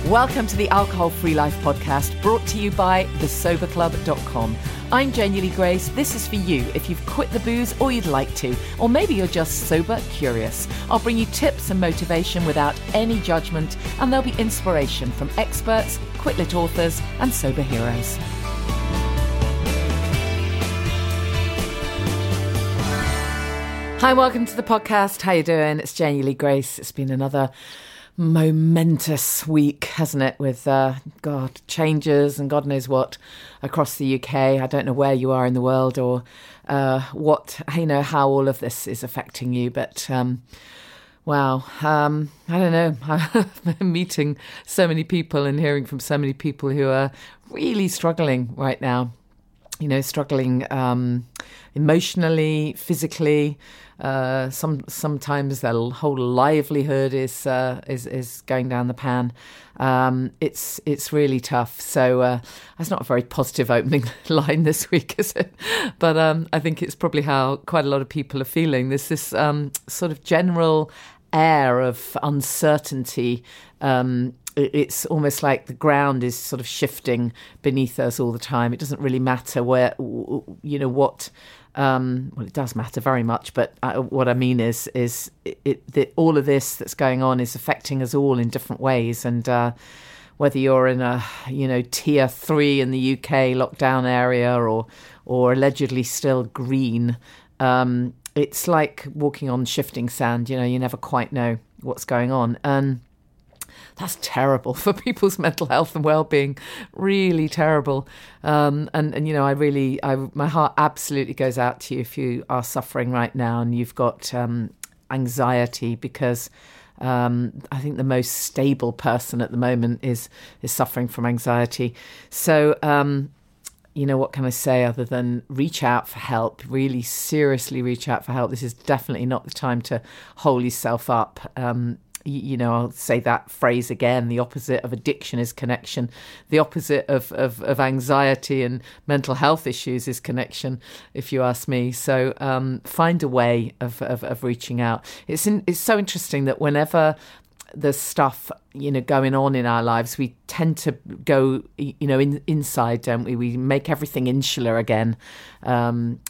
Welcome to the Alcohol Free Life podcast, brought to you by thesoberclub.com. I'm Genuinely Grace. This is for you if you've quit the booze or you'd like to, or maybe you're just sober curious. I'll bring you tips and motivation without any judgment, and there'll be inspiration from experts, quit-lit authors, and sober heroes. Hi, welcome to the podcast. How you doing? It's Genuinely Grace. It's been another momentous week, hasn't it, with changes and God knows what across the UK. I don't know where you are in the world or how all of this is affecting you, but I don't know. I've been meeting so many people and hearing from so many people who are really struggling right now. Struggling emotionally, physically. Sometimes their whole livelihood is going down the pan. It's really tough. So that's not a very positive opening line this week, is it? But I think it's probably how quite a lot of people are feeling. There's this sort of general air of uncertainty. It's almost like the ground is sort of shifting beneath us all the time. It doesn't really matter where, what. It does matter very much, but what I mean is that all of this that's going on is affecting us all in different ways. And whether you're in a tier 3 in the UK lockdown area or allegedly still green, it's like walking on shifting sand. You never quite know what's going on. And that's terrible for people's mental health and well-being, really terrible. My heart absolutely goes out to you if you are suffering right now and you've got anxiety, because I think the most stable person at the moment is suffering from anxiety. So, what can I say other than reach out for help, really seriously reach out for help. This is definitely not the time to hold yourself up. I'll say that phrase again. The opposite of addiction is connection. The opposite of anxiety and mental health issues is connection, if you ask me. So find a way of reaching out. It's so interesting that whenever there's stuff going on in our lives, we tend to go inside, don't we? We make everything insular again, and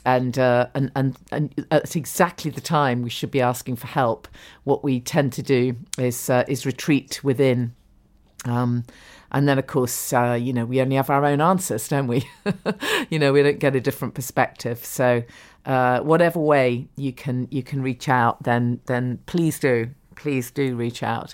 at exactly the time we should be asking for help. What we tend to do is retreat within, and then of course we only have our own answers, don't we? We don't get a different perspective. So whatever way you can reach out, then please do reach out.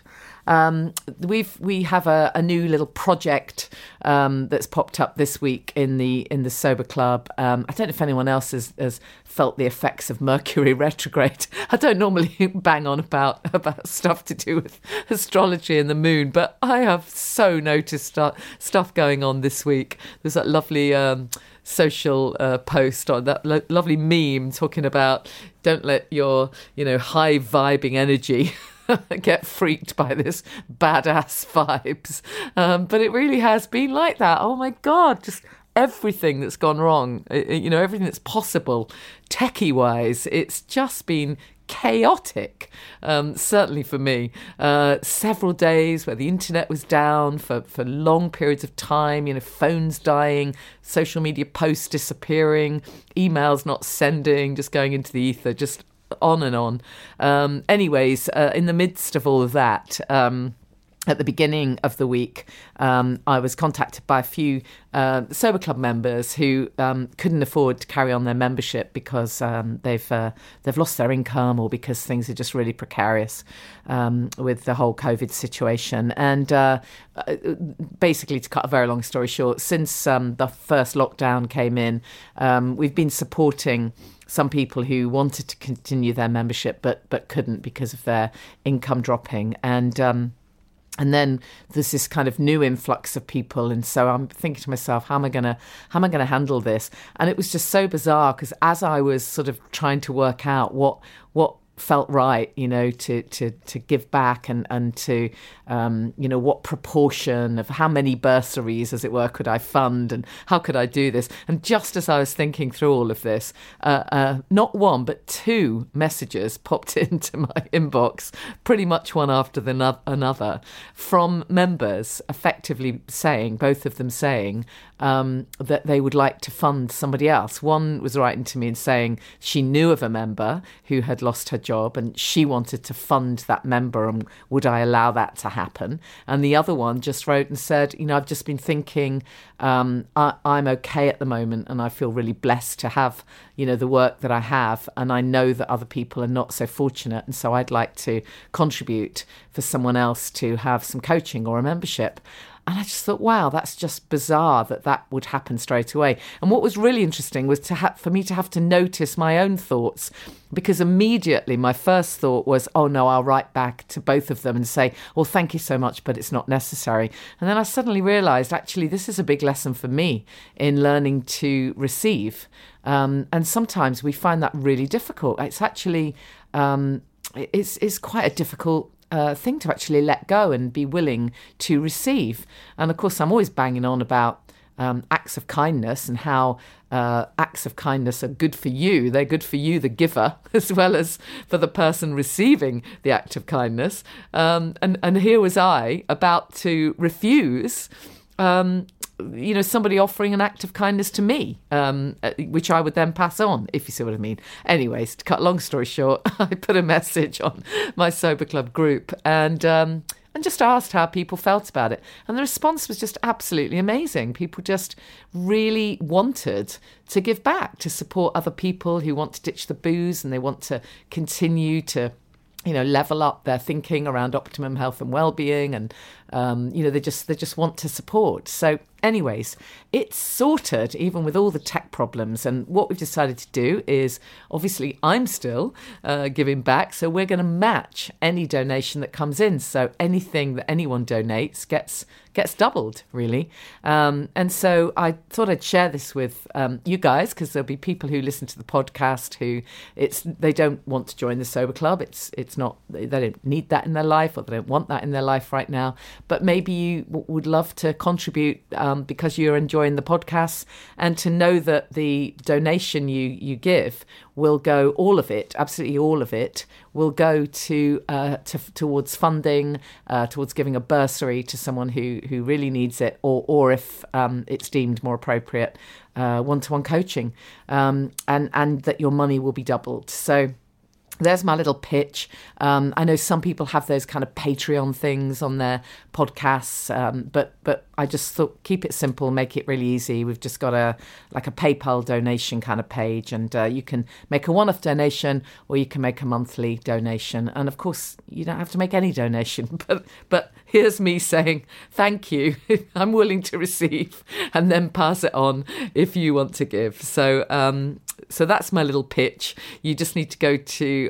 We have a new little project that's popped up this week in the Sober Club. I don't know if anyone else has felt the effects of Mercury retrograde. I don't normally bang on about stuff to do with astrology and the moon, but I have so noticed stuff going on this week. There's that lovely social post on that lovely meme talking about don't let your high vibing energy get freaked by this badass vibes, but it really has been like that. Oh my God, just everything that's gone wrong, everything that's possible techie wise, it's just been chaotic, certainly for me. Several days where the internet was down for long periods of time, phones dying, social media posts disappearing, emails not sending, just going into the ether, just on and on. In the midst of all of that, at the beginning of the week, I was contacted by a few Sober Club members who couldn't afford to carry on their membership because they've lost their income or because things are just really precarious with the whole COVID situation. And basically, to cut a very long story short, since the first lockdown came in, we've been supporting some people who wanted to continue their membership but couldn't because of their income dropping. And then there's this kind of new influx of people, and so I'm thinking to myself, how am I gonna handle this? And it was just so bizarre, because as I was sort of trying to work out what felt right, to give back and to, what proportion of how many bursaries, as it were, could I fund and how could I do this? And just as I was thinking through all of this, not one, but two messages popped into my inbox, pretty much one after another, from members effectively saying, both of them saying, that they would like to fund somebody else. One was writing to me and saying she knew of a member who had lost her job and she wanted to fund that member, and would I allow that to happen? And the other one just wrote and said, I've just been thinking, I'm okay at the moment and I feel really blessed to have, the work that I have, and I know that other people are not so fortunate, and so I'd like to contribute for someone else to have some coaching or a membership. And I just thought, wow, that's just bizarre that would happen straight away. And what was really interesting was for me to have to notice my own thoughts, because immediately my first thought was, oh no, I'll write back to both of them and say, well, thank you so much, but it's not necessary. And then I suddenly realised, actually, this is a big lesson for me in learning to receive. And sometimes we find that really difficult. It's actually, it's quite a difficult thing to actually let go and be willing to receive. And of course, I'm always banging on about acts of kindness and how acts of kindness are good for you. They're good for you, the giver, as well as for the person receiving the act of kindness. And here was I about to refuse somebody offering an act of kindness to me, which I would then pass on, if you see what I mean. Anyways, to cut long story short, I put a message on my Sober Club group and just asked how people felt about it. And the response was just absolutely amazing. People just really wanted to give back, to support other people who want to ditch the booze and they want to continue to level up their thinking around optimum health and well-being, and they just want to support. So anyways, it's sorted even with all the tech problems. And what we've decided to do is, obviously I'm still giving back, so we're going to match any donation that comes in. So anything that anyone donates gets doubled, really. And so I thought I'd share this with you guys, because there'll be people who listen to the podcast who they don't want to join the Sober Club. It's not, they don't need that in their life, or they don't want that in their life right now. But maybe you would love to contribute because you're enjoying the podcast, and to know that the donation you give will go, all of it, absolutely all of it, will go towards funding, towards giving a bursary to someone who really needs it, or if it's deemed more appropriate, one-to-one coaching, and that your money will be doubled. So there's my little pitch. I know some people have those kind of Patreon things on their podcasts, but I just thought, keep it simple, make it really easy. We've just got a PayPal donation kind of page, and you can make a one-off donation or you can make a monthly donation. And of course, you don't have to make any donation, but here's me saying thank you. I'm willing to receive and then pass it on if you want to give. So that's my little pitch. You just need to go to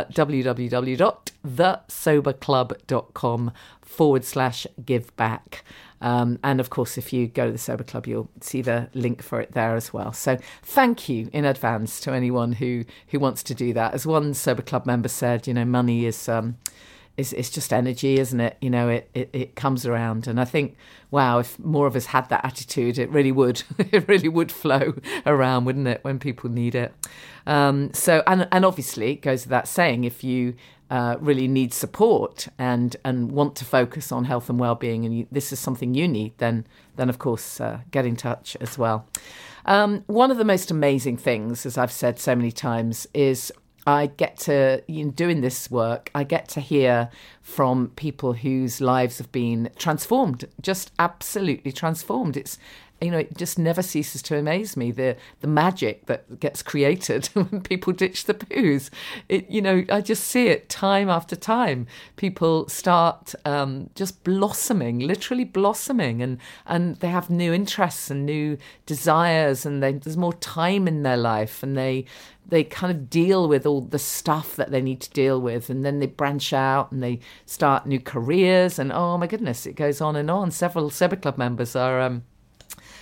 www.thesoberclub.com/give back. And of course, if you go to the Sober Club, you'll see the link for it there as well. So thank you in advance to anyone who wants to do that. As one Sober Club member said, money is it's just energy, isn't it? It comes around. And I think, wow, if more of us had that attitude, it really would flow around, wouldn't it, when people need it? So obviously it goes without saying, if you really need support and want to focus on health and well-being, and this is something you need, then of course get in touch as well. One of the most amazing things, as I've said so many times, is I get to, doing this work, I get to hear from people whose lives have been transformed, just absolutely transformed. It's, it just never ceases to amaze me, the magic that gets created when people ditch the booze. I just see it time after time. People start just blossoming, literally blossoming, and they have new interests and new desires, and there's more time in their life, and they kind of deal with all the stuff that they need to deal with, and then they branch out and they start new careers, and oh my goodness, it goes on and on. Several Sober Club members are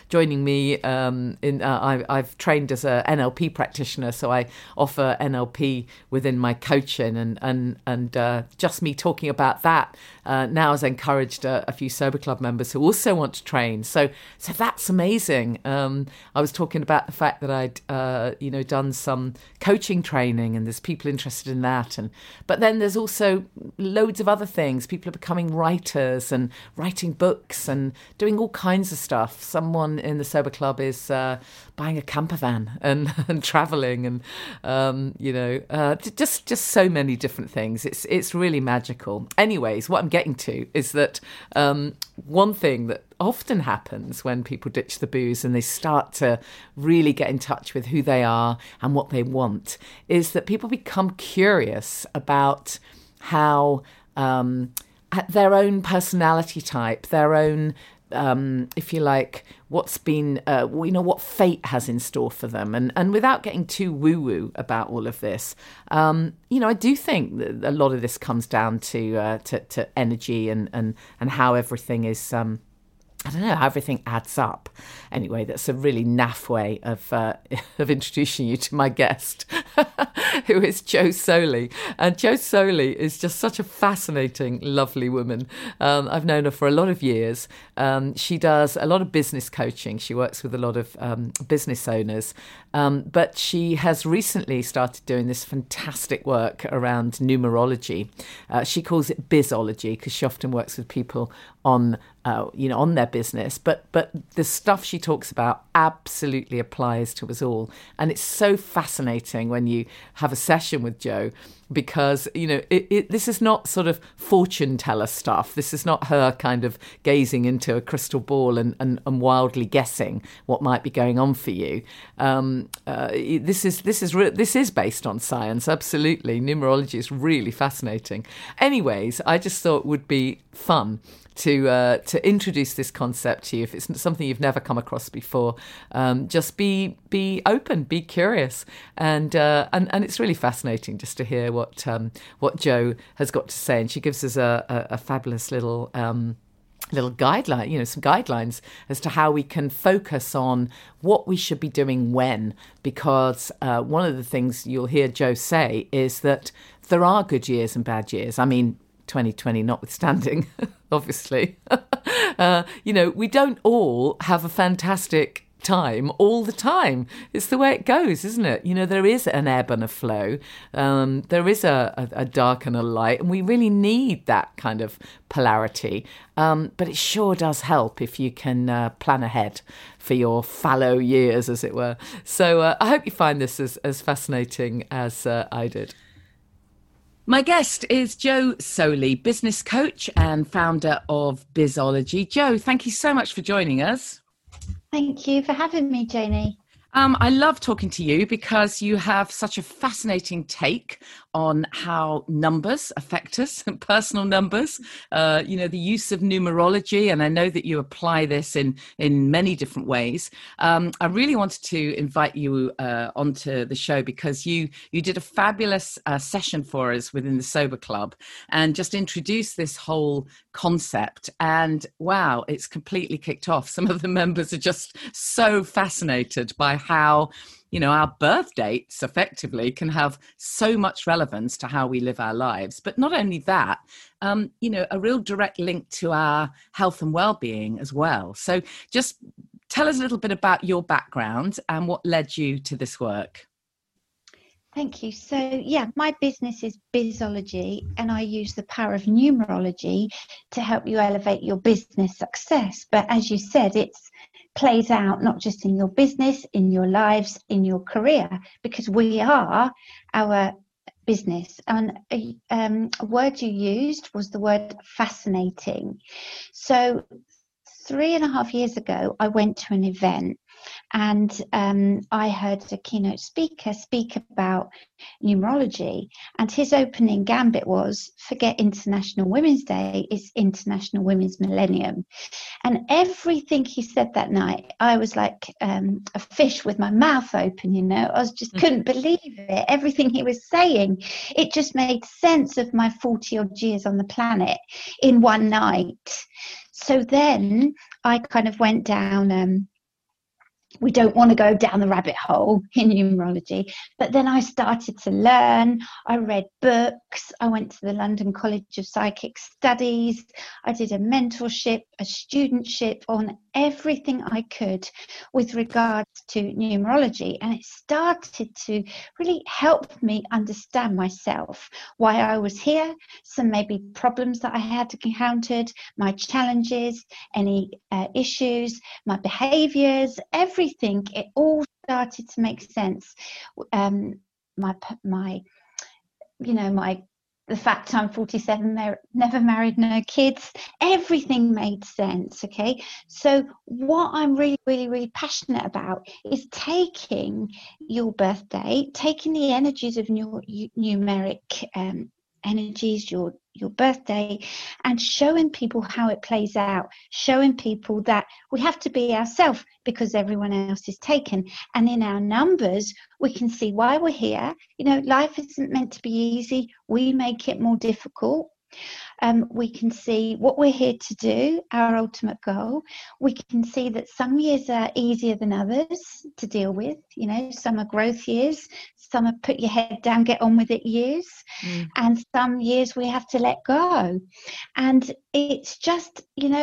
joining me I've trained as a NLP practitioner, so I offer NLP within my coaching, and just me talking about that now has encouraged a few Sober Club members who also want to train. So that's amazing. I was talking about the fact that I'd done some coaching training, and there's people interested in that, but then there's also loads of other things. People are becoming writers and writing books and doing all kinds of stuff. Someone in the Sober Club is buying a camper van and traveling, and just so many different things. It's really magical. Anyways, what I'm getting to is that one thing that often happens when people ditch the booze and they start to really get in touch with who they are and what they want is that people become curious about how their own personality type, their own, if you like, what's been, what fate has in store for them. And without getting too woo-woo about all of this, I do think that a lot of this comes down to energy and how everything is... I don't know how everything adds up. Anyway, that's a really naff way of introducing you to my guest, who is Jo Soley. And Jo Soley is just such a fascinating, lovely woman. I've known her for a lot of years. She does a lot of business coaching. She works with a lot of business owners. But she has recently started doing this fantastic work around numerology. She calls it bizology because she often works with people on their business, but the stuff she talks about absolutely applies to us all. And it's so fascinating when you have a session with Jo, because, this is not sort of fortune teller stuff. This is not her kind of gazing into a crystal ball and wildly guessing what might be going on for you. This is based on science, absolutely. Numerology is really fascinating. Anyways, I just thought it would be fun to introduce this concept to you. If it's something you've never come across before, just be open, be curious, and it's really fascinating just to hear what Jo has got to say. And she gives us a fabulous little guideline, some guidelines as to how we can focus on what we should be doing when, because one of the things you'll hear Jo say is that there are good years and bad years. I mean, 2020 notwithstanding, obviously. We don't all have a fantastic time all the time. It's the way it goes, isn't it? There is an ebb and a flow. There is a dark and a light, and we really need that kind of polarity. But it sure does help if you can plan ahead for your fallow years, as it were. So I hope you find this as fascinating as I did. My guest is Jo Soley, business coach and founder of bizology. Jo, thank you so much for joining us. Thank you for having me, Janie. I love talking to you because you have such a fascinating take on how numbers affect us, personal numbers, the use of numerology. And I know that you apply this in many different ways. I really wanted to invite you onto the show because you did a fabulous session for us within the Sober Club and just introduced this whole concept. And wow, it's completely kicked off. Some of the members are just so fascinated by how our birth dates effectively can have so much relevance to how we live our lives. But not only that, a real direct link to our health and well-being as well. So just tell us a little bit about your background and what led you to this work. Thank you. So, my business is bizology, and I use the power of numerology to help you elevate your business success. But as you said, it's plays out not just in your business, in your lives, in your career, because we are our business. And a word you used was the word fascinating. So 3.5 years ago, I went to an event and I heard a keynote speaker speak about numerology, and his opening gambit was, forget International Women's Day, it's International Women's Millennium. And everything he said that night, I was like a fish with my mouth open, I just couldn't believe it. Everything he was saying, it just made sense of my 40 odd years on the planet in one night. So then I kind of went down we don't want to go down the rabbit hole in numerology. But then I started to learn. I read books. I went to the London College of Psychic Studies. I did a mentorship, a studentship on everything I could with regards to numerology. And it started to really help me understand myself, why I was here, some maybe problems that I had encountered, my challenges, any issues, my behaviors, everything. It all started to make sense. The fact I'm 47, never married, no kids, everything made sense. Okay, so what I'm really, really, really passionate about is taking your birthday, taking the energies of your numeric energies, your birthday, and showing people how it plays out, showing people that we have to be ourselves because everyone else is taken. And in our numbers, we can see why we're here. Life isn't meant to be easy. We make it more difficult. We can see what we're here to do, our ultimate goal. We can see that some years are easier than others to deal with. Some are growth years, some are put your head down, get on with it years, and some years we have to let go. And it's just,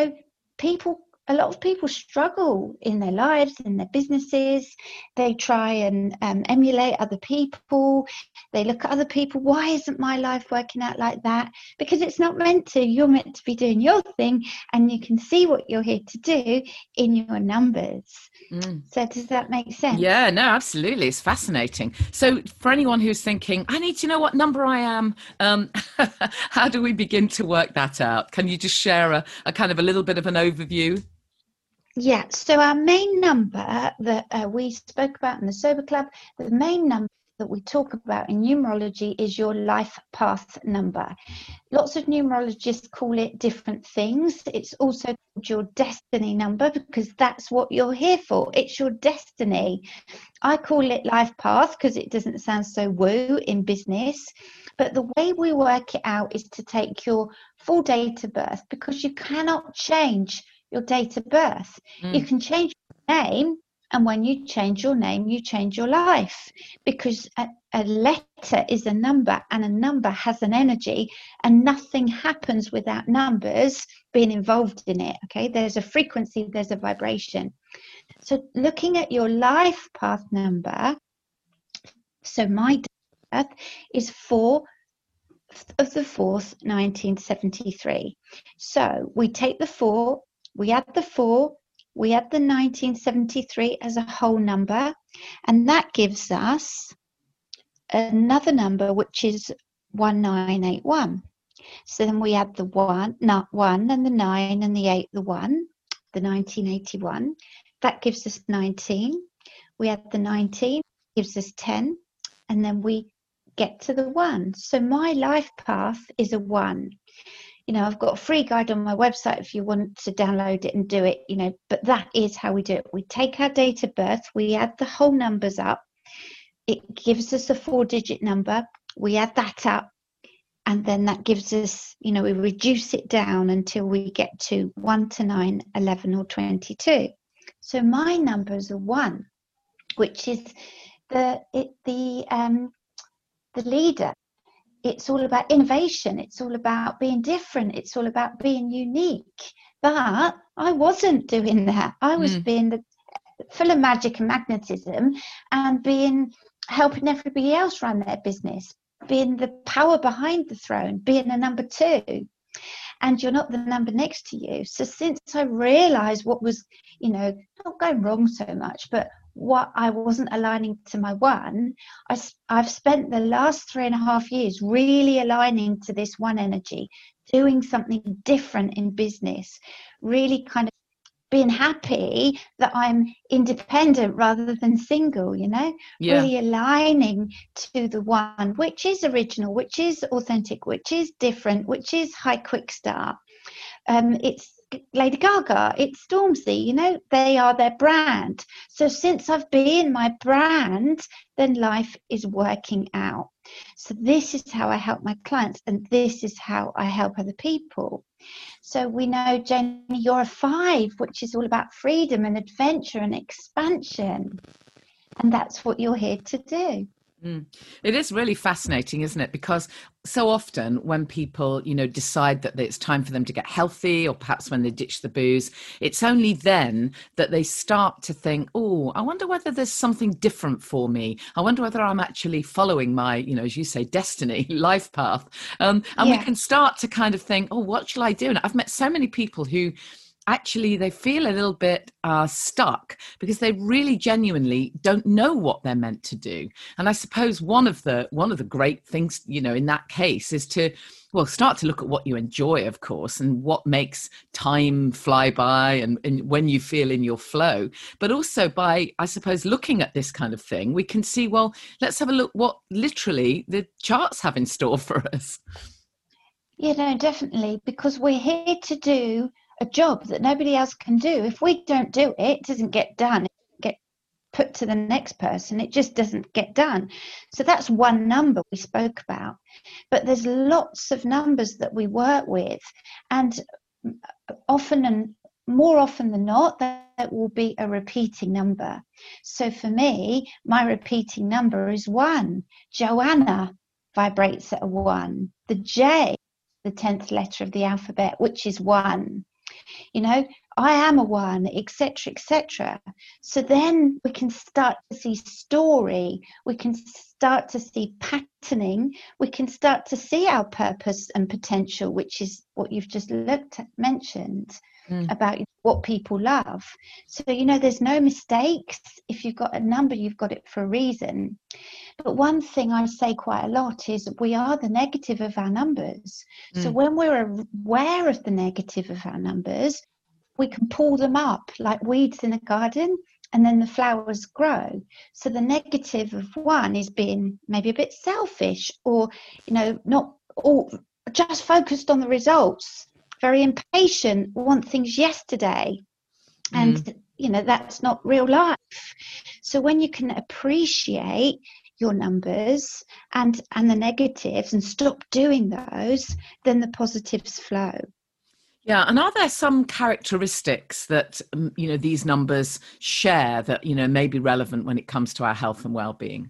a lot of people struggle in their lives, in their businesses. They try and emulate other people. They look at other people. Why isn't my life working out like that? Because it's not meant to. You're meant to be doing your thing, and you can see what you're here to do in your numbers. So does that make sense? Yeah, no, absolutely. It's fascinating. So for anyone who's thinking, I need to know what number I am, how do we begin to work that out? Can you just share a kind of a little bit of an overview? Yeah, so our main number that we spoke about in the Sober Club, the main number that we talk about in numerology is your life path number. Lots of numerologists call it different things. It's also called your destiny number because that's what you're here for. It's your destiny. I call it life path because it doesn't sound so woo in business. But the way we work it out is to take your full date of birth, because you cannot change your date of birth. You can change your name, and when you change your name, you change your life, because a letter is a number, and a number has an energy, and nothing happens without numbers being involved in it. Okay, there's a frequency, there's a vibration. So looking at your life path number, so my date of birth is 4th of the 4th, 1973. So we take the 4, we add the 4, we add the 1973 as a whole number, and that gives us another number, which is 1981. So then we add the 1 and the 9 and the 8, the 1981. That gives us 19. We add the 19, gives us 10, and then we get to the 1. So my life path is a 1. I've got a free guide on my website if you want to download it and do it, but that is how we do it. We take our date of birth, we add the whole numbers up. It gives us a 4-digit number. We add that up, and then that gives us, we reduce it down until we get to 1 to 9, 11 or 22. So my numbers are 1, which is the leader. It's all about innovation. It's all about being different. It's all about being unique. But I wasn't doing that. I was being full of magic and magnetism, and helping everybody else run their business, being the power behind the throne, being a number 2. And you're not the number next to you. So since I realized what was, not going wrong so much, but what I wasn't aligning to my 1, I've spent the last 3.5 years really aligning to this 1 energy, doing something different in business, really kind of being happy that I'm independent rather than single, really aligning to the 1, which is original, which is authentic, which is different, which is high quick start. It's Lady Gaga, it's Stormzy, you know, they are their brand. So since I've been my brand, then life is working out. So this is how I help my clients, and this is how I help other people. So we know, Jenny, you're a 5, which is all about freedom and adventure and expansion. And that's what you're here to do. It is really fascinating, isn't it? Because so often when people, decide that it's time for them to get healthy, or perhaps when they ditch the booze, it's only then that they start to think, oh, I wonder whether there's something different for me. I wonder whether I'm actually following my, as you say, destiny, life path. And we can start to kind of think, oh, what shall I do? And I've met so many people who actually they feel a little bit stuck because they really genuinely don't know what they're meant to do. And I suppose one of the great things, in that case is to, start to look at what you enjoy, of course, and what makes time fly by and when you feel in your flow. But also by, I suppose, looking at this kind of thing, we can see, let's have a look what literally the charts have in store for us. Definitely, because we're here to do a job that nobody else can do. If we don't do it, it doesn't get done. It get put to the next person. It just doesn't get done. So that's one number we spoke about. But there's lots of numbers that we work with, and more often than not, that will be a repeating number. So for me, my repeating number is 1. Joanna vibrates at a 1. The J, the 10th letter of the alphabet, which is 1. I am a 1, etc., etc. So then we can start to see story, we can start to see patterning, we can start to see our purpose and potential, which is what you've just mentioned about what people love. So, there's no mistakes. If you've got a number, you've got it for a reason. But one thing I say quite a lot is we are the negative of our numbers. So when we're aware of the negative of our numbers, we can pull them up like weeds in a garden, and then the flowers grow. So the negative of 1 is being maybe a bit selfish, or, not all just focused on the results, very impatient, want things yesterday. And, that's not real life. So when you can appreciate your numbers and the negatives and stop doing those, then the positives flow. Yeah. And are there some characteristics that, these numbers share that, may be relevant when it comes to our health and well-being?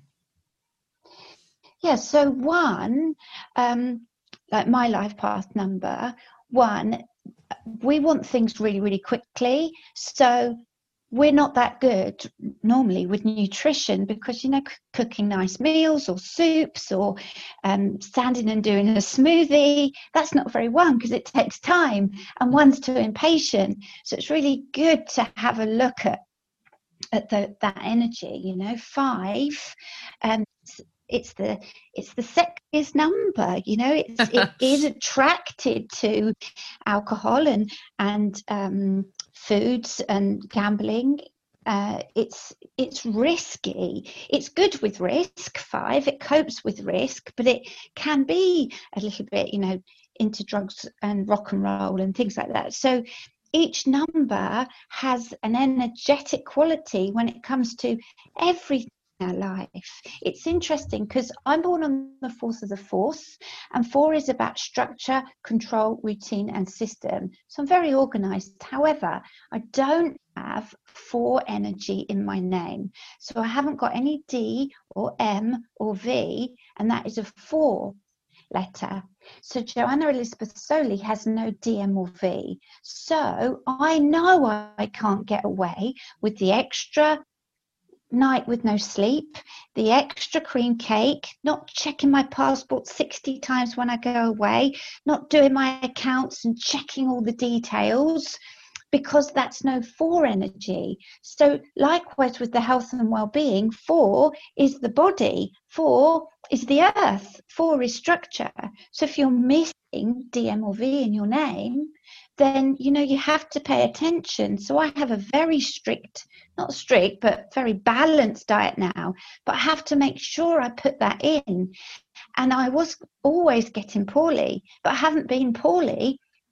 Yeah. So 1, like my life path number, 1, we want things really, really quickly. So we're not that good normally with nutrition because, cooking nice meals or soups or standing and doing a smoothie, that's not very 1 because it takes time, and 1's too impatient. So it's really good to have a look at that energy. 5, it's the sexiest number. It is attracted to alcohol and foods and gambling. It's risky. It's good with risk. 5, it copes with risk, but it can be a little bit, into drugs and rock and roll and things like that. So each number has an energetic quality when it comes to everything in our life. It's interesting because I'm born on the 4th of the 4th, and 4 is about structure, control, routine, and system. So I'm very organized. However, I don't have 4 energy in my name. So I haven't got any D or M or V, and that is a 4 letter. So Joanna Elizabeth Soley has no D, M or V. So I know I can't get away with the extra night with no sleep, the extra cream cake, not checking my passport 60 times when I go away, not doing my accounts and checking all the details, because that's no 4 energy. So likewise with the health and well-being, 4 is the body, 4 is the earth, 4 is structure. So if you're missing D, M or V in your name, then you have to pay attention. So I have a very not strict, but very balanced diet now, but I have to make sure I put that in. And I was always getting poorly, but I haven't been poorly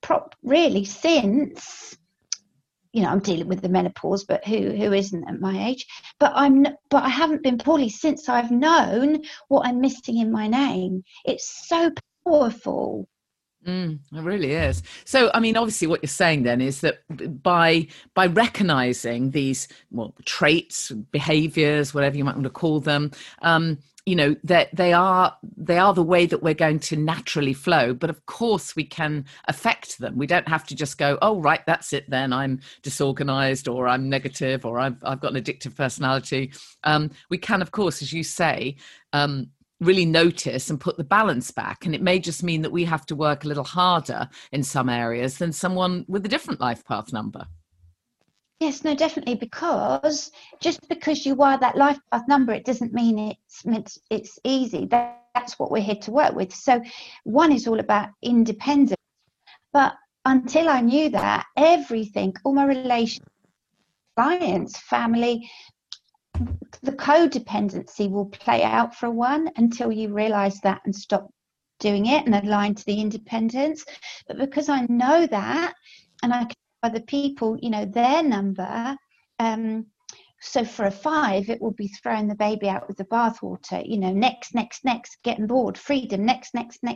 really since, I'm dealing with the menopause, but who isn't at my age? But I haven't been poorly since I've known what I'm missing in my name. It's so powerful. It really is. So, I mean, obviously, what you're saying then is that by recognizing these traits, behaviors, whatever you might want to call them, that they are the way that we're going to naturally flow. But of course, we can affect them. We don't have to just go, oh, right, that's it. Then I'm disorganized, or I'm negative, or I've got an addictive personality. We can, of course, as you say, really notice and put the balance back. And it may just mean that we have to work a little harder in some areas than someone with a different life path number. Yes, no, definitely, because just because you are that life path number, it doesn't mean it's easy. That's what we're here to work with. So one is all about independence. But until I knew that, everything, all my relations, clients, family, the codependency will play out for one until you realize that and stop doing it and align to the independence. But because I know that, and I can tell other people, their number, so for a 5, it will be throwing the baby out with the bathwater, next, getting bored, freedom, next.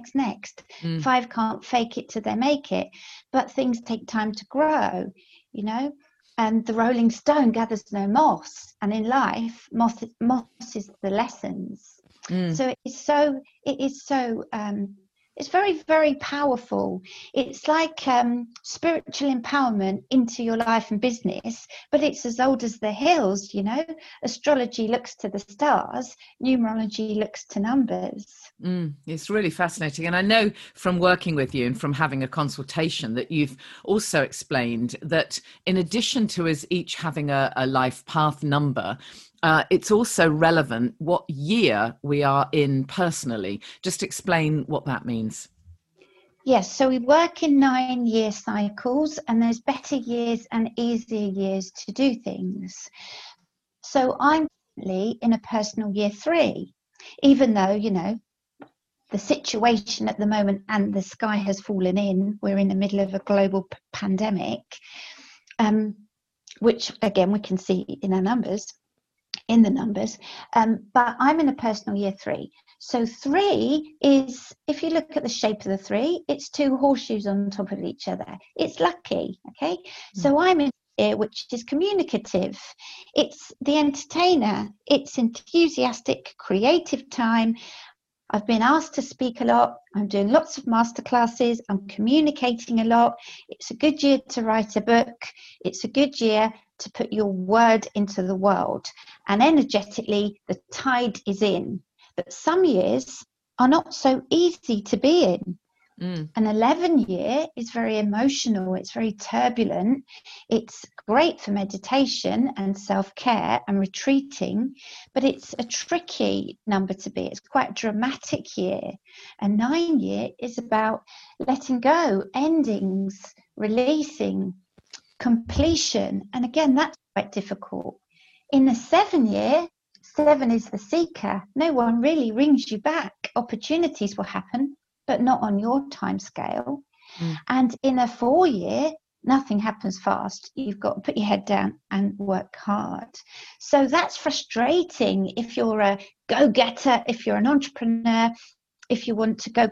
5 can't fake it till they make it. But things take time to grow, and the rolling stone gathers no moss. And in life, moss is the lessons. So it is so it's very, very powerful. It's like spiritual empowerment into your life and business, but it's as old as the hills, Astrology looks to the stars, numerology looks to numbers. It's really fascinating. And I know from working with you and from having a consultation that you've also explained that in addition to us each having a life path number, it's also relevant what year we are in personally. Just explain what that means. Yes, so we work in 9-year cycles, and there's better years and easier years to do things. So I'm currently in a personal year 3, even though, the situation at the moment and the sky has fallen in. We're in the middle of a global pandemic, which again we can see in the numbers. But I'm in a personal year 3. So 3 is, if you look at the shape of the 3, it's 2 horseshoes on top of each other. It's lucky, okay? So I'm in here, which is communicative. It's the entertainer. It's enthusiastic, creative time. I've been asked to speak a lot. I'm doing lots of masterclasses. I'm communicating a lot. It's a good year to write a book. It's a good year to put your word into the world. And energetically, the tide is in. But some years are not so easy to be in. An 11 year is very emotional. It's very turbulent. It's great for meditation and self-care and retreating, but it's a tricky number to be. It's quite a dramatic year. A 9 year is about letting go, endings, releasing, completion. And again, that's quite difficult. In the 7 year, 7 is the seeker. No one really rings you back. Opportunities will happen, but not on your time scale. And in a 4 year, nothing happens fast. You've got to put your head down and work hard. So that's frustrating if you're a go-getter, if you're an entrepreneur, if you want to go.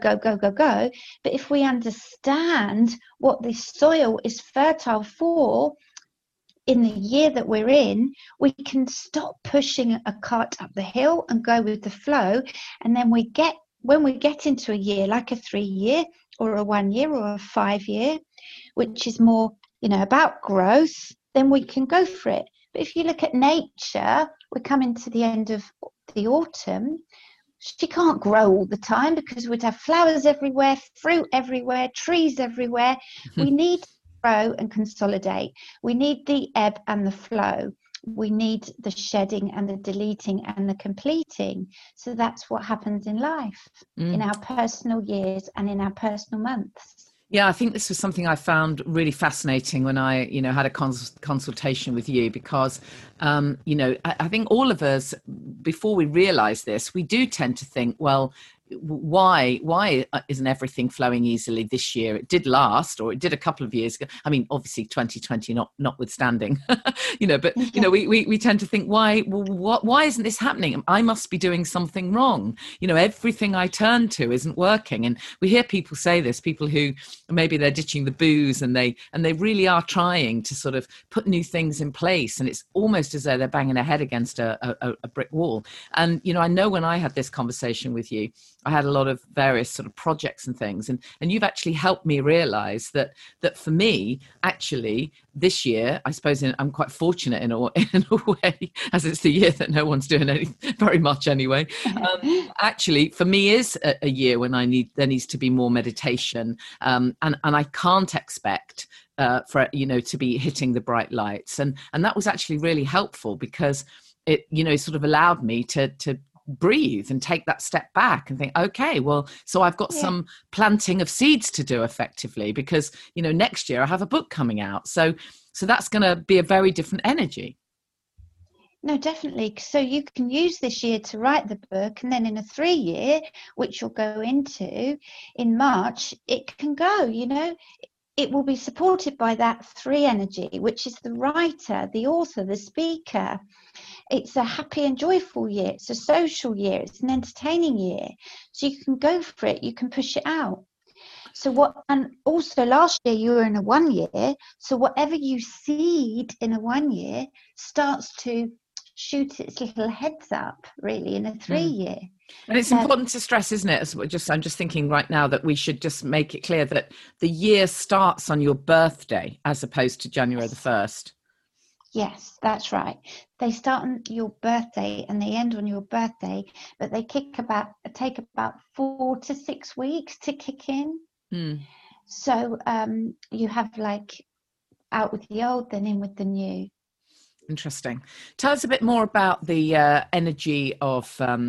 But if we understand what the soil is fertile for in the year that we're in, we can stop pushing a cart up the hill and go with the flow. And then when we get into a year like a 3 year or a 1 year or a 5 year, which is more, about growth, then we can go for it. But if you look at nature, we're coming to the end of the autumn. She can't grow all the time because we'd have flowers everywhere, fruit everywhere, trees everywhere. We need to grow and consolidate. We need the ebb and the flow. We need the shedding and the deleting and the completing. So that's what happens in life, in our personal years and in our personal months. Yeah, I think this was something I found really fascinating when I, had a consultation with you because, I think all of us, before we realize this, we do tend to think, well, why isn't everything flowing easily this year? It did last, or it did a couple of years ago. I mean, obviously 2020 notwithstanding, but we tend to think, why isn't this happening? I must be doing something wrong. Everything I turn to isn't working. And we hear people say this, people who maybe they're ditching the booze and they really are trying to sort of put new things in place, and it's almost as though they're banging their head against a brick wall. And I know when I had this conversation with you, I had a lot of various sort of projects and things, and you've actually helped me realize that for me, actually, this year, I suppose I'm quite fortunate in a way, as it's the year that no one's doing very much anyway. Actually, for me, is a year when there needs to be more meditation, and I can't expect for to be hitting the bright lights, and that was actually really helpful, because it sort of allowed me to breathe and take that step back and think, okay, well, so I've got some planting of seeds to do effectively, because next year I have a book coming out, so that's going to be a very different energy. No, definitely. So you can use this year to write the book, and then in a 3-year, which you'll go into in March, it can go, it will be supported by that 3 energy, which is the writer, the author, the speaker. It's a happy and joyful year. It's a social year. It's an entertaining year. So you can go for it. You can push it out. And also last year you were in a 1 year. So whatever you seed in a 1 year starts to shoot its little heads up, really, in a 3 year. And it's important to stress, isn't it? I'm just thinking right now that we should just make it clear that the year starts on your birthday as opposed to January the 1st. Yes, that's right. They start on your birthday and they end on your birthday, but they take about 4 to 6 weeks to kick in. So you have like out with the old, then in with the new. Interesting. Tell us a bit more about the energy of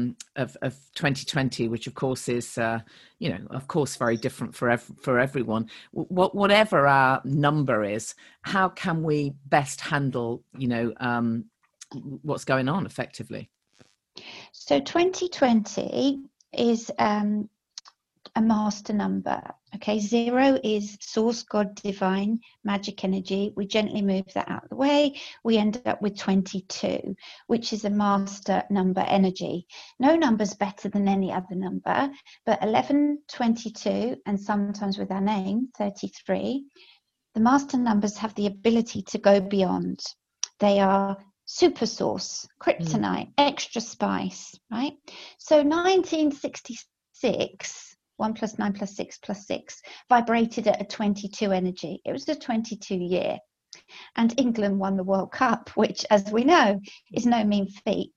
2020, which of course is, of course, very different for everyone. Whatever our number is, how can we best handle, what's going on effectively? So 2020 is a master number. Okay, 0 is source, God, divine, magic energy. We gently move that out of the way. We end up with 22, which is a master number energy. No number's better than any other number, but 11, 22, and sometimes with our name, 33, the master numbers have the ability to go beyond. They are super source, kryptonite, extra spice, right? So 1966, 1 + 9 + 6 + 6, vibrated at a 22 energy. It was a 22 year. And England won the World Cup, which, as we know, is no mean feat.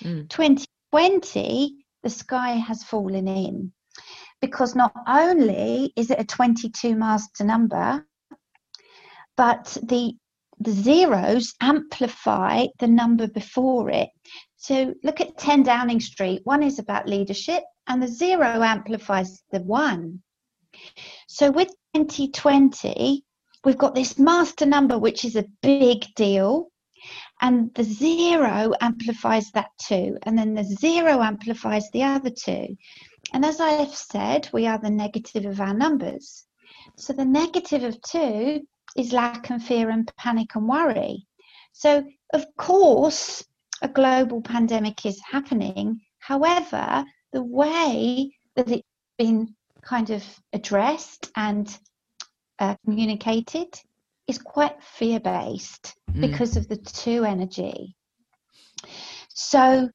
2020, the sky has fallen in, because not only is it a 22 master number, but the zeros amplify the number before it. So look at 10 Downing Street. 1 is about leadership, and the 0 amplifies the 1. So with 2020, we've got this master number, which is a big deal, and the 0 amplifies that 2, and then the 0 amplifies the other 2. And as I have said, we are the negative of our numbers. So the negative of 2 is lack and fear and panic and worry. So of course, a global pandemic is happening. However, the way that it's been kind of addressed and communicated is quite fear-based because of the 2 energy. So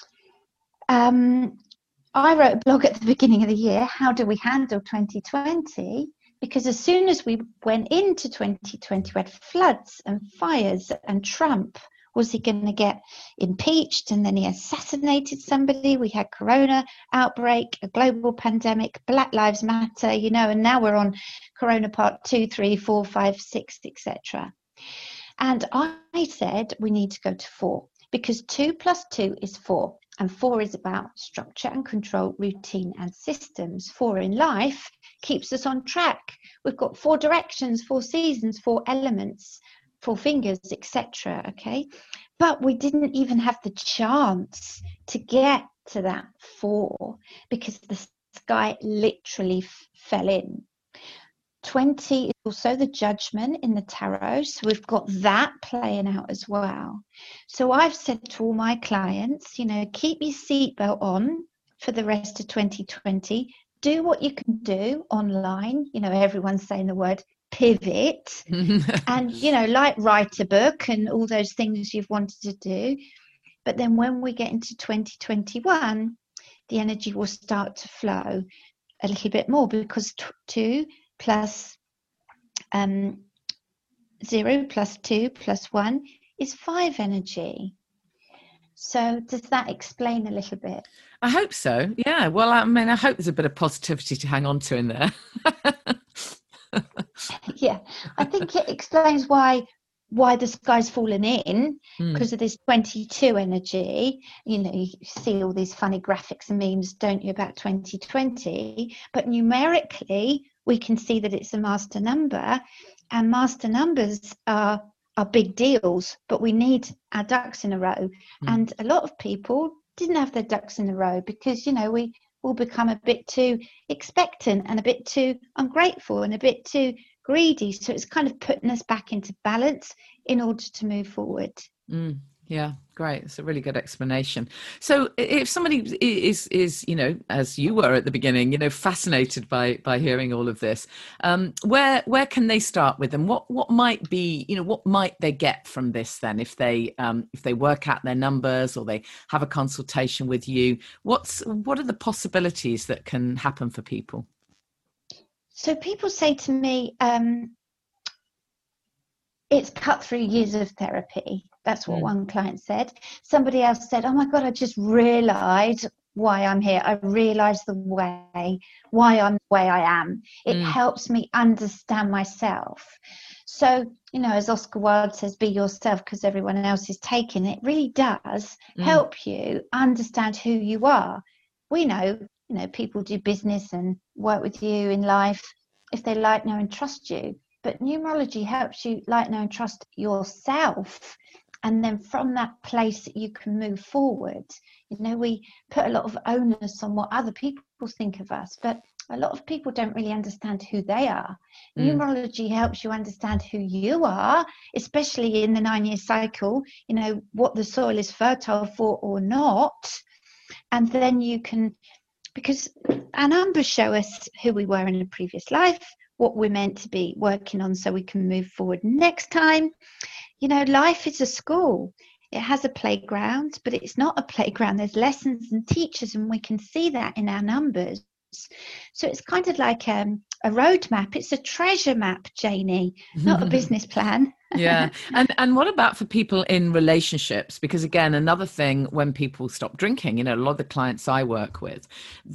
I wrote a blog at the beginning of the year, how do we handle 2020? Because as soon as we went into 2020, we had floods and fires, and Trump, was he going to get impeached? And then he assassinated somebody. We had Corona outbreak, a global pandemic, Black Lives Matter, and now we're on Corona part 2, 3, 4, 5, 6, etc. And I said we need to go to 4, because 2 + 2 is 4. And 4 is about structure and control, routine and systems. 4 in life keeps us on track. We've got 4 directions, 4 seasons, 4 elements, 4 fingers, etc. Okay, but we didn't even have the chance to get to that 4, because the sky literally fell in. 20 is also the Judgment in the tarot, so we've got that playing out as well. So I've said to all my clients, keep your seatbelt on for the rest of 2020. Do what you can do online. Everyone's saying the word pivot and, like write a book and all those things you've wanted to do. But then when we get into 2021, the energy will start to flow a little bit more, because 2 plus 0 plus 2 plus 1 is 5 energy. So does that explain a little bit? I hope so. Yeah. Well, I hope there's a bit of positivity to hang on to in there. Yeah, I think it explains why the sky's fallen in, because of this 22 energy. You see all these funny graphics and memes, don't you, about 2020? But numerically, we can see that it's a master number, and master numbers are big deals, but we need our ducks in a row. And a lot of people didn't have their ducks in a row because, we will become a bit too expectant and a bit too ungrateful and a bit too greedy. So it's kind of putting us back into balance in order to move forward. Yeah, great. It's a really good explanation. So if somebody is as you were at the beginning, fascinated by hearing all of this, where can they start with, and what might be, what might they get from this then, if they work out their numbers or they have a consultation with you? What are the possibilities that can happen for people? So people say to me, it's cut through years of therapy. That's what one client said. Somebody else said, oh my God, I just realised why I'm here. I realised why I'm the way I am. It helps me understand myself. So, as Oscar Wilde says, be yourself because everyone else is taken. It really does help you understand who you are. We know, people do business and work with you in life if they like, know and trust you. But numerology helps you like, know and trust yourself. And then from that place, you can move forward. We put a lot of onus on what other people think of us, but a lot of people don't really understand who they are. Numerology helps you understand who you are, especially in the 9-year cycle, what the soil is fertile for or not. And then you can, because our numbers show us who we were in a previous life, what we're meant to be working on so we can move forward next time. Life is a school. It has a playground, but it's not a playground. There's lessons and teachers, and we can see that in our numbers. So it's kind of like a road map. It's a treasure map, Janie, not a business plan. Yeah. And what about for people in relationships? Because again, another thing, when people stop drinking, a lot of the clients I work with,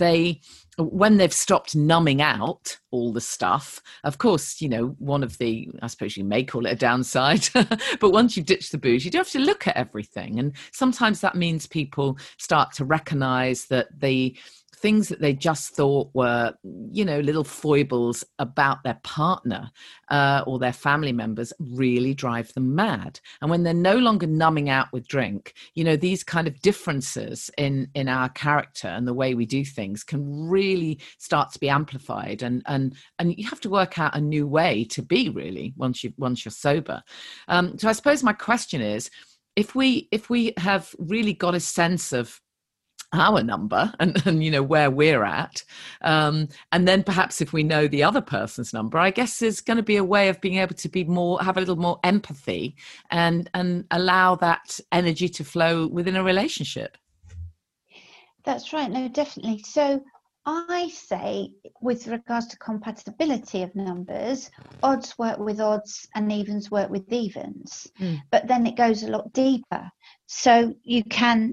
when they've stopped numbing out all the stuff, of course, one of the, I suppose you may call it a downside, but once you've ditched the booze, you do have to look at everything. And sometimes that means people start to recognize that the things that they just thought were, little foibles about their partner or their family members really drive them mad. And when they're no longer numbing out with drink, these kind of differences in our character and the way we do things can really start to be amplified. And you have to work out a new way to be, really, once you're sober. So I suppose my question is, if we have really got a sense of our number and where we're at, and then perhaps if we know the other person's number, I guess there's going to be a way of being able to have a little more empathy and allow that energy to flow within a relationship. That's right. No, definitely. So I say, with regards to compatibility of numbers, odds work with odds and evens work with evens. But then it goes a lot deeper. So you can,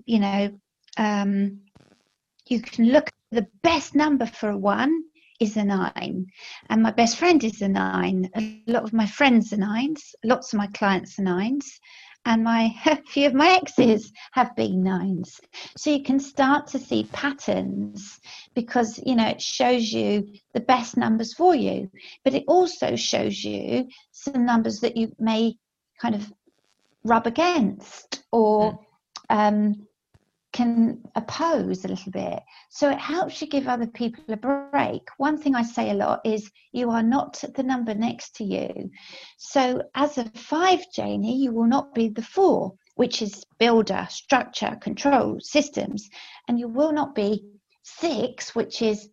you can look at the best number for a 1 is a 9. And my best friend is a 9. A lot of my friends are 9s. Lots of my clients are 9s. And a few of my exes have been 9s. So you can start to see patterns because, it shows you the best numbers for you. But it also shows you some numbers that you may kind of rub against or can oppose a little bit. So it helps you give other people a break. One thing I say a lot is you are not the number next to you. So as a 5, Janie, you will not be the 4, which is builder, structure, control, systems. And you will not be 6, which is,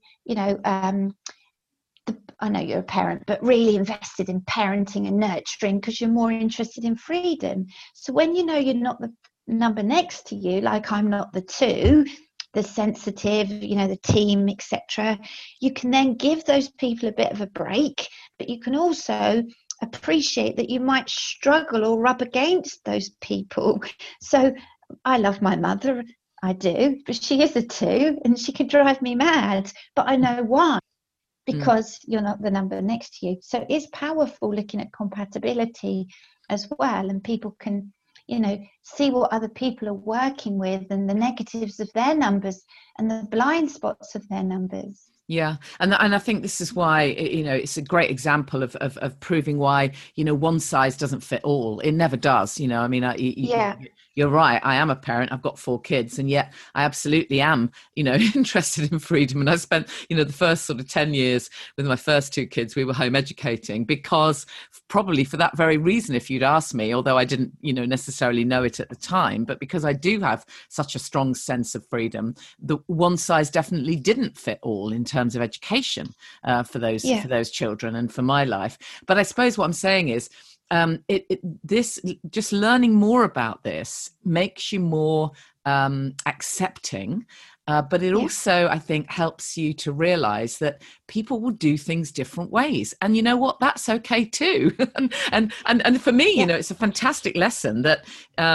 I know you're a parent, but really invested in parenting and nurturing because you're more interested in freedom. So when you know you're not the number next to you, like I'm not the 2, the sensitive, the team, etc., you can then give those people a bit of a break, but you can also appreciate that you might struggle or rub against those people. So I love my mother, I do, but she is a 2 and she can drive me mad, but I know why. Because you're not the number next to you. So it's powerful looking at compatibility as well, and people can see what other people are working with and the negatives of their numbers and the blind spots of their numbers. Yeah. And I think this is why, it's a great example of proving why, one size doesn't fit all. It never does. You're right. I am a parent. I've got 4 kids, and yet I absolutely am, interested in freedom. And I spent, the first sort of 10 years with my first 2 kids, we were home educating, because probably for that very reason, if you'd asked me, although I didn't, necessarily know it at the time, but because I do have such a strong sense of freedom, the one size definitely didn't fit all in terms of education for those children and for my life. But I suppose what I'm saying is, this just learning more about this makes you more accepting, but it also, I think, helps you to realize that people will do things different ways, and you know what, that's okay too. and for me, it's a fantastic lesson that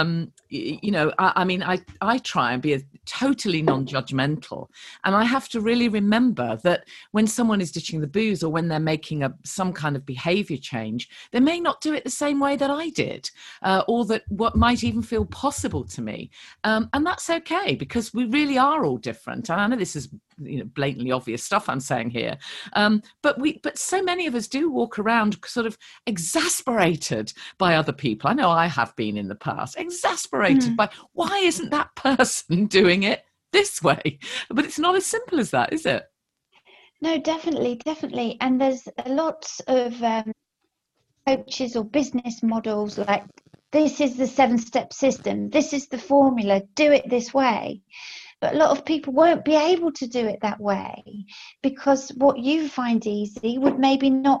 I try and be totally non-judgmental, and I have to really remember that when someone is ditching the booze or when they're making some kind of behavior change, they may not do it the same way that I did, or that what might even feel possible to me, and that's okay, because we really are all different. And I know this is blatantly obvious stuff I'm saying here, but so many of us do walk around sort of exasperated by other people. I know I have been in the past, exasperated by, why isn't that person doing it this way? But it's not as simple as that, is it? No, definitely. And there's a lot of coaches or business models like, this is the 7-step system, this is the formula, do it this way. But a lot of people won't be able to do it that way, because what you find easy would maybe not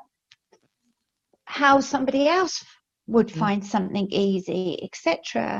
how somebody else would find something easy, etc.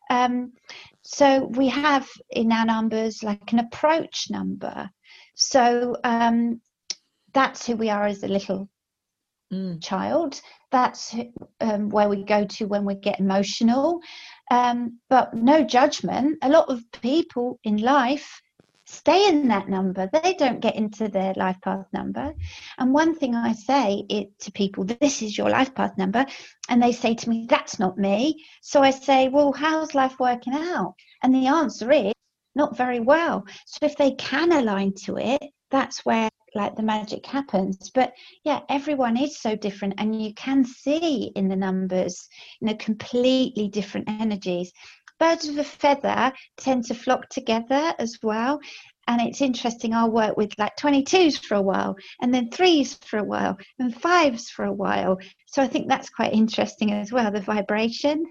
So we have in our numbers like an approach number. So that's who we are as a little child. That's where we go to when we get emotional. But no judgment. A lot of people in life stay in that number. They don't get into their life path number. And one thing I say to people, this is your life path number. And they say to me, that's not me. So I say, well, how's life working out? And the answer is not very well. So if they can align to it, that's where like the magic happens. But yeah, everyone is so different, and you can see in the numbers, completely different energies. Birds of a feather tend to flock together as well. And it's interesting, I'll work with like 22s for a while, and then 3s for a while, and 5s for a while. So I think that's quite interesting as well, the vibration.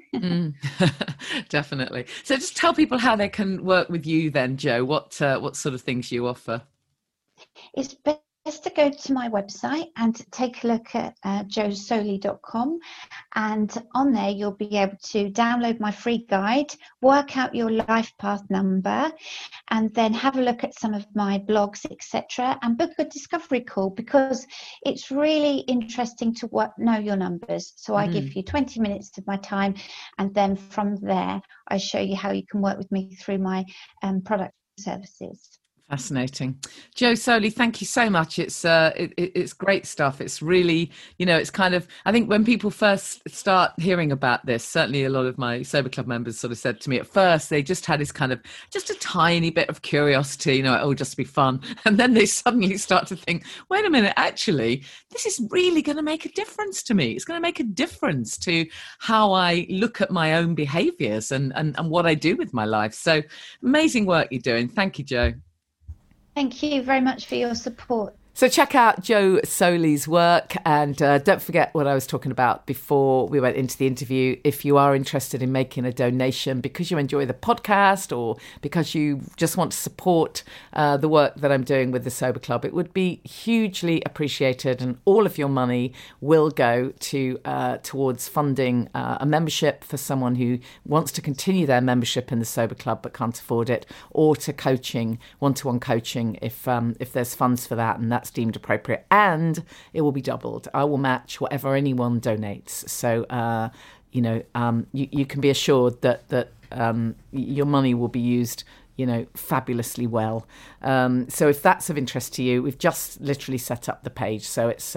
Definitely. So just tell people how they can work with you then, Jo. What sort of things you offer? It's best to go to my website and take a look at josoley.com, and on there you'll be able to download my free guide, work out your life path number, and then have a look at some of my blogs, etc., and book a discovery call, because it's really interesting to know your numbers. So I give you 20 minutes of my time, and then from there I show you how you can work with me through my product services. Fascinating. Joe Soley, thank you so much. It's great stuff. It's really, it's kind of, I think when people first start hearing about this, certainly a lot of my Sober Club members sort of said to me at first, they just had this kind of, just a tiny bit of curiosity, it'll just be fun. And then they suddenly start to think, wait a minute, actually, this is really going to make a difference to me. It's going to make a difference to how I look at my own behaviors and what I do with my life. So amazing work you're doing. Thank you, Joe. Thank you very much for your support. So check out Joe Soley's work, and don't forget what I was talking about before we went into the interview. If you are interested in making a donation because you enjoy the podcast or because you just want to support the work that I'm doing with the Sober Club, it would be hugely appreciated, and all of your money will go to towards funding a membership for someone who wants to continue their membership in the Sober Club but can't afford it, or to coaching, one-to-one coaching if there's funds for that and that's deemed appropriate, and it will be doubled. I will match whatever anyone donates. So, you can be assured that your money will be used, fabulously well. So if that's of interest to you, we've just literally set up the page. So it's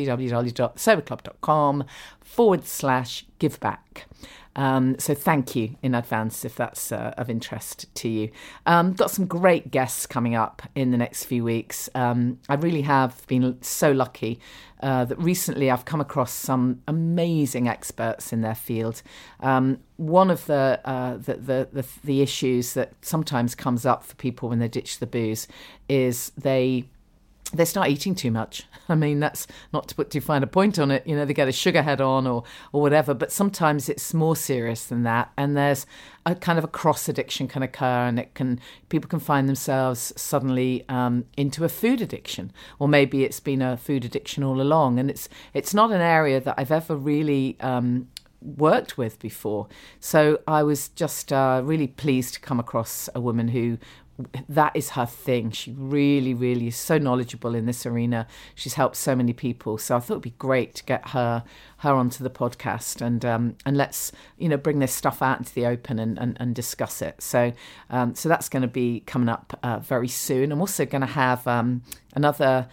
www.soberclub.com/giveback. So thank you in advance if that's of interest to you. Got some great guests coming up in the next few weeks. I really have been so lucky that recently I've come across some amazing experts in their field. One of the issues that sometimes comes up for people when they ditch the booze is they start eating too much. I mean, that's not to put too fine a point on it. They get a sugar head on or whatever, but sometimes it's more serious than that. And there's a kind of a cross addiction can occur, and people can find themselves suddenly into a food addiction, or maybe it's been a food addiction all along. And it's not an area that I've ever really worked with before. So I was just really pleased to come across a woman who that is her thing. She really, really is so knowledgeable in this arena. She's helped so many people. So I thought it'd be great to get her onto the podcast and let's, bring this stuff out into the open and discuss it. So that's going to be coming up very soon. I'm also going to have another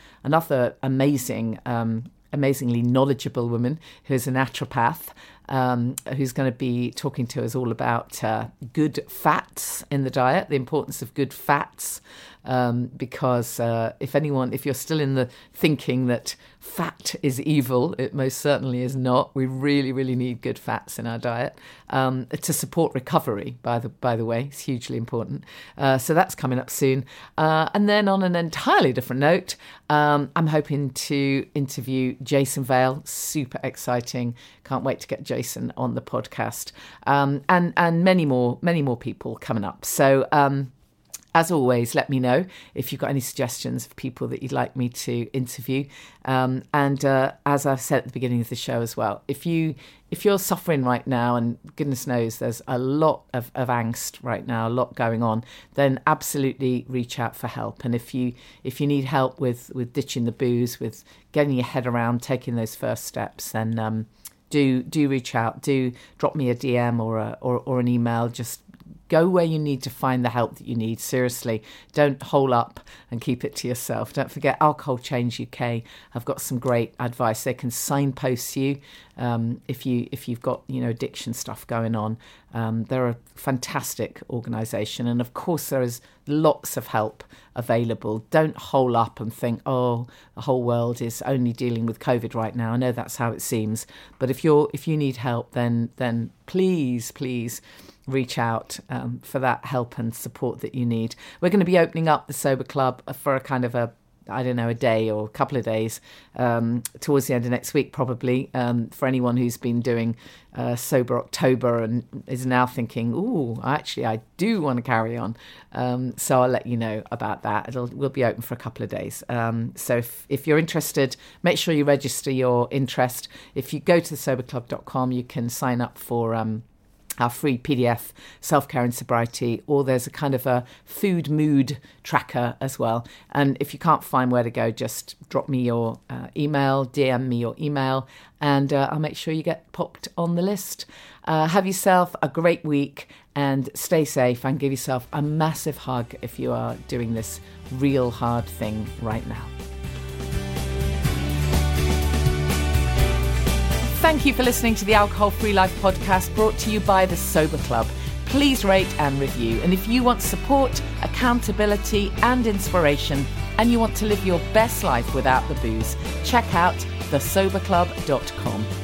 amazingly knowledgeable woman who's a naturopath, who's going to be talking to us all about good fats in the diet, the importance of good fats, because if you're still in the thinking that fat is evil, it most certainly is not. We really, really need good fats in our diet to support recovery, by the way. It's hugely important. So that's coming up soon. And then on an entirely different note, I'm hoping to interview Jason Vale. Super exciting. Can't wait to get Jason on the podcast. And many more people coming up. So as always, let me know if you've got any suggestions of people that you'd like me to interview. And as I've said at the beginning of the show as well, if you're suffering right now, and goodness knows there's a lot of angst right now, a lot going on, then absolutely reach out for help. And if you need help with ditching the booze, with getting your head around taking those first steps, then do reach out. Do drop me a DM or an email. Just go where you need to find the help that you need. Seriously, don't hole up and keep it to yourself. Don't forget Alcohol Change UK. I've got some great advice. They can signpost you if you've got addiction stuff going on. They're a fantastic organisation, and of course there is lots of help available. Don't hole up and think, oh, the whole world is only dealing with COVID right now. I know that's how it seems, but if you need help, then please reach out for that help and support that you need. We're going to be opening up the Sober Club for a kind of a day or a couple of days towards the end of next week, probably, for anyone who's been doing Sober October and is now thinking, ooh, actually, I do want to carry on. So I'll let you know about that. We'll be open for a couple of days. So if you're interested, make sure you register your interest. If you go to thesoberclub.com, you can sign up for our free PDF, Self-Care and Sobriety, or there's a kind of a food mood tracker as well. And if you can't find where to go, just drop me your email, DM me your email, and I'll make sure you get popped on the list. Have yourself a great week and stay safe, and give yourself a massive hug if you are doing this real hard thing right now. Thank you for listening to the Alcohol Free Life podcast, brought to you by the Sober Club. Please rate and review. And if you want support, accountability and inspiration, and you want to live your best life without the booze, check out thesoberclub.com.